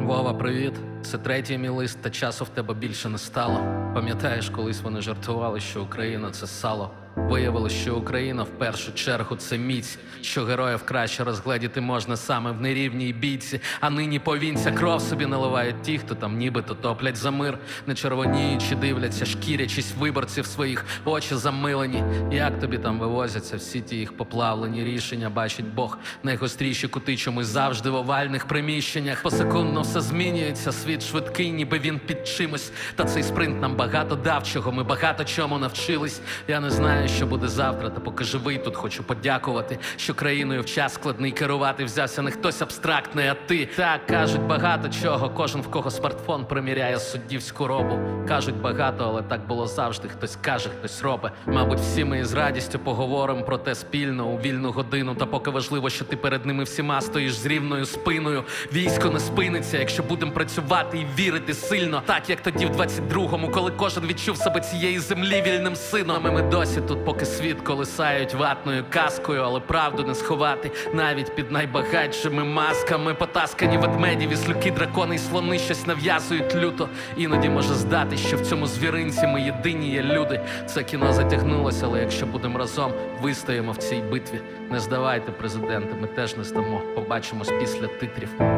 Вова, привіт. Це третій мій лист, та часу в тебе більше не стало. Пам'ятаєш, колись вони жартували, що Україна – це сало. Виявилось, що Україна в першу чергу це міць, що героїв краще розгледіти можна саме в нерівній бійці. А нині повінця кров собі наливають ті, хто там нібито топлять за мир, не червоніючи дивляться, шкірячись виборців своїх, очі замилені. Як тобі там вивозяться всі ті їх поплавлені рішення, бачить Бог, найгостріші кути чомусь завжди в овальних приміщеннях. Посекундно все змінюється, світ швидкий, ніби він під чимось. Та цей спринт нам багато дав, чого ми багато чому навчились. Я не знаю, що буде завтра, та поки живий тут хочу подякувати, що країною в час складний керувати взявся не хтось абстрактний, а ти. Так, кажуть багато чого, кожен в кого смартфон приміряє суддівську робу. Кажуть багато, але так було завжди, хтось каже, хтось робить. Мабуть, всі ми із радістю поговоримо про те спільно у вільну годину. Та поки важливо, що ти перед ними всіма стоїш з рівною спиною. Військо не спиниться, якщо будемо працювати і вірити сильно. Так, як тоді в 22-му, коли кожен відчув себе цієї землі вільним сином. А ми досі тут, поки світ колисають ватною каскою, але правду не сховати навіть під найбагатшими масками. Потаскані ведмеді, віслюки, дракони й слони щось нав'язують люто. Іноді може здати, що в цьому звіринці ми єдині є люди. Це кіно затягнулося, але якщо будемо разом, вистоїмо в цій битві. Не здавайте, президенти, ми теж не здамо. Побачимось після титрів.